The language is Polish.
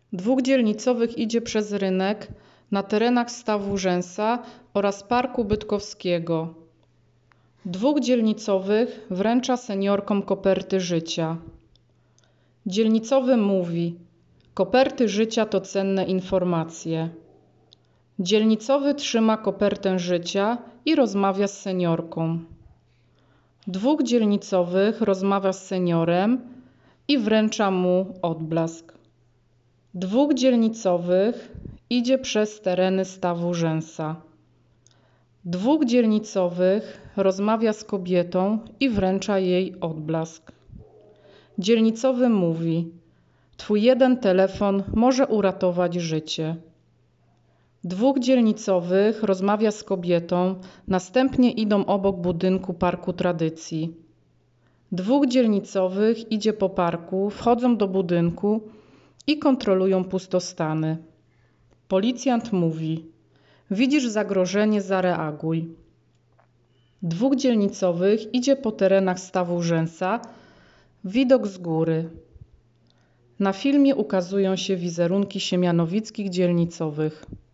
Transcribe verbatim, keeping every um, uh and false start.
Dwóch dzielnicowych idzie przez rynek na terenach stawu Rzęsa oraz Parku Bytkowskiego. Dwóch dzielnicowych wręcza seniorkom koperty życia. Dzielnicowy mówi: koperty życia to cenne informacje. Dzielnicowy trzyma kopertę życia i rozmawia z seniorką. Dwóch dzielnicowych rozmawia z seniorem i wręcza mu odblask. Dwóch dzielnicowych idzie przez tereny stawu Rzęsa. Dwóch dzielnicowych rozmawia z kobietą i wręcza jej odblask. Dzielnicowy mówi: twój jeden telefon może uratować życie. Dwóch dzielnicowych rozmawia z kobietą, następnie idą obok budynku Parku Tradycji. Dwóch dzielnicowych idzie po parku, wchodzą do budynku i kontrolują pustostany. Policjant mówi: widzisz zagrożenie, zareaguj. Dwóch dzielnicowych idzie po terenach stawu Rzęsa, widok z góry. Na filmie ukazują się wizerunki siemianowickich dzielnicowych.